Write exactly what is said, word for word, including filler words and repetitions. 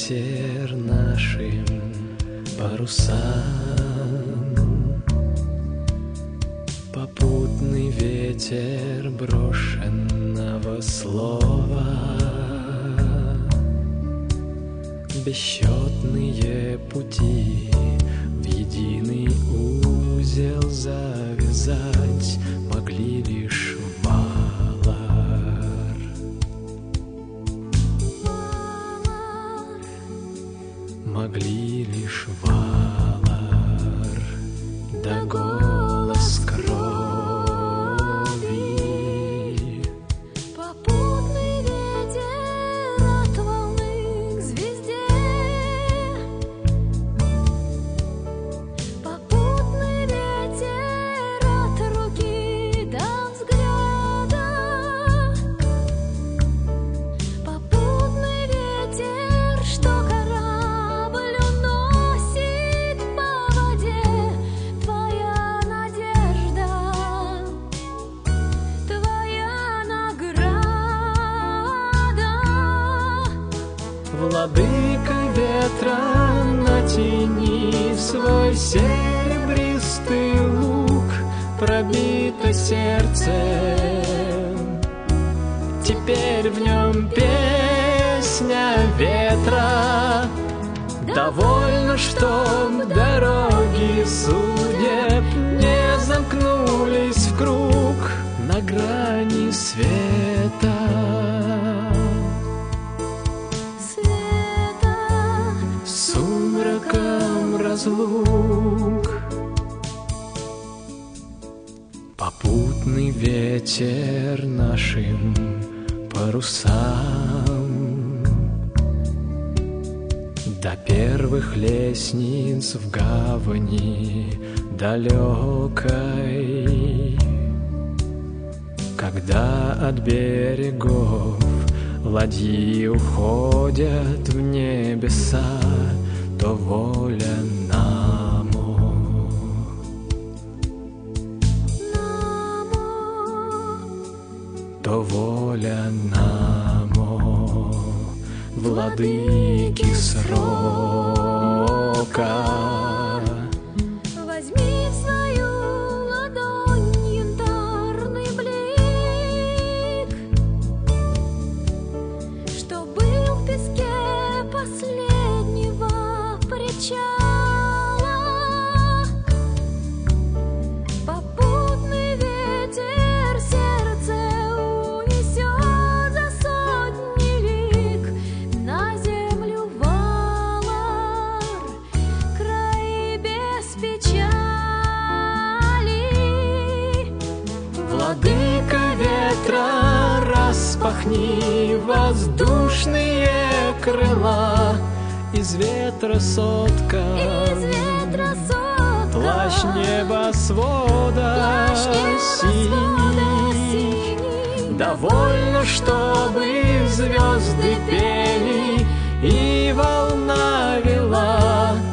ветер нашим парусам, попутный ветер брошенного слова, бесчетные пути в единый узел завязать могли лишь Валар. Могли лишь Валар, да голос крови. Попутный ветер от волны к звезде, попутный ветер от руки до взгляда, попутный ветер, что корабль уносит по воде. Твоя надежда, твоя награда. Владыка ветра, натяни свой серебристый лук, пробито сердце, теперь в нем песня ветра. Довольно, чтоб дороги судеб не замкнулись в круг на грани света. Света, Сумраком разлук. Попутный ветер нашим парусам, до первых лестниц в гавани далекой, когда от берегов ладьи уходят в небеса, то воля намо. То воля намо, владыки срока. возьми в свою ладонь янтарный блик, что был в песке последнего причала. Попутный ветер сердце унесет за сотни лиг на землю Валар, край без печали. Владыка ветра, распахни воздушные крыла, из ветра соткан Из ветра соткан плащ небосвода плащ небосвода синий. синий. Довольно, чтобы звезды пели и волна вела